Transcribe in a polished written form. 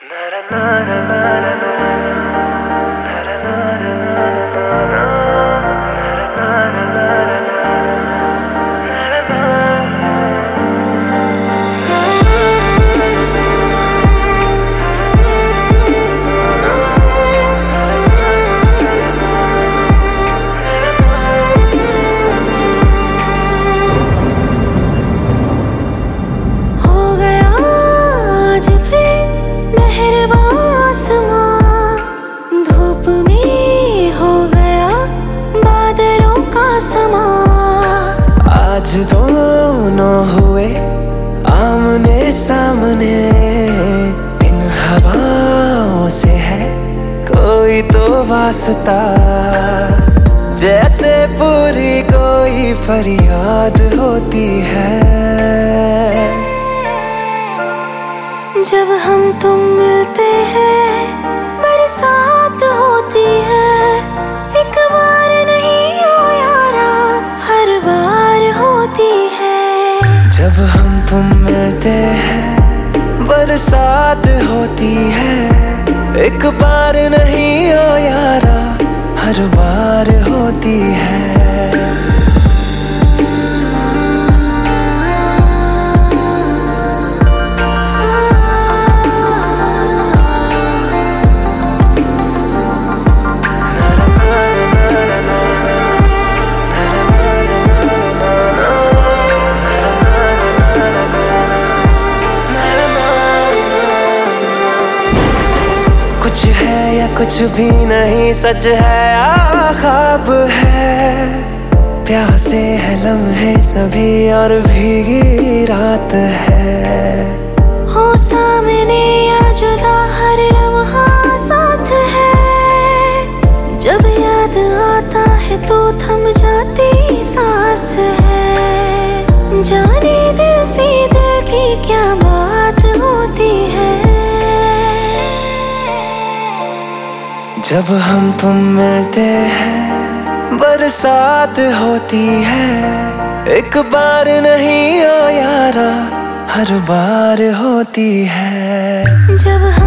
आज दोनों हुए आमने सामने, इन हवाओं से है कोई तो वास्ता, जैसे पूरी कोई फरियाद होती है। जब हम तुम मिलते हैं बरसात होती है, एक बार नहीं ओ यारा हर बार होती है। जब हम तुम मिलते हैं बरसात होती है, एक बार नहीं ओ यारा हर बार होती है। कुछ है या कुछ भी नहीं, सच है या ख्वाब है, प्यासे है लम्हे सभी और भीगी रात है। हो सामने या जुदा हर लम्हा साथ है, जब याद आता है तो थम जाती सांस है। जाने दिल से दिल की क्या बात होती है। जब हम तुम मिलते हैं बरसात होती है, एक बार नहीं ओ यारा हर बार होती है। जब